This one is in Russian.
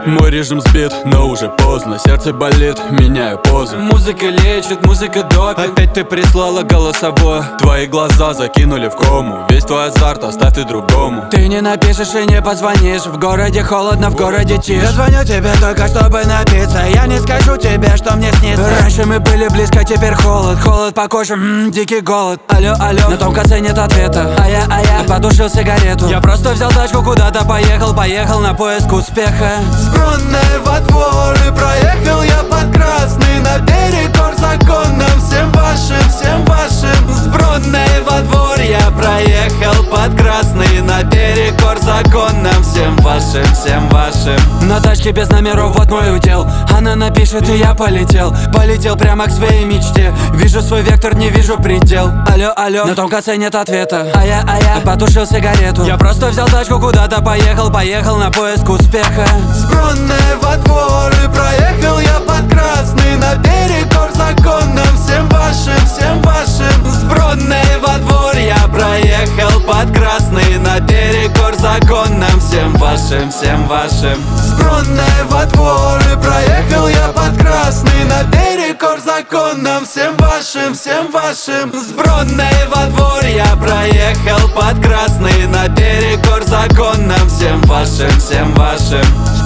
Мой режим сбит, но уже поздно. Сердце болит, меняю позу. Музыка лечит, музыка допинг. Опять ты прислала голосовое. Твои глаза закинули в кому. Весь твой азарт оставь ты другому. Ты не напишешь и не позвонишь. В городе холодно, в городе тишь. Я звоню тебе только чтобы напиться. Я не скажу тебе, что мне снится. Раньше мы были близко, теперь холод. Холод по коже, дикий голод. Алло, алло, на том конце нет ответа. А я потушил сигарету. Я просто взял тачку, куда-то поехал на поиск успеха. С Бронной во двор и проехал я под красный. На берег гор законным, всем вашим, всем вашим. С Бронной во двор я проехал под красный. На берег гор законным, всем вашим, всем вашим. На тачке без номеров, вот мой удел. Она напишет и я полетел. Полетел прямо к своей мечте. Вижу свой вектор, не вижу предел. Алло, алло, на том конце нет ответа. А я потушил сигарету. Я просто взял тачку, куда-то поехал на поиск успеха. С Бронной во двор и проехал я под красный. На берег гор законным, всем вашим, всем вашим. С Бронной во двор я проехал под красный. На берег гор законным, всем вашим, всем вашим. С Бронной во двор и проехал я под красный. На берег гор законным, всем вашим, всем вашим. С Бронной во двор я проехал под красный. На берег гор законным, всем вашим, всем вашим.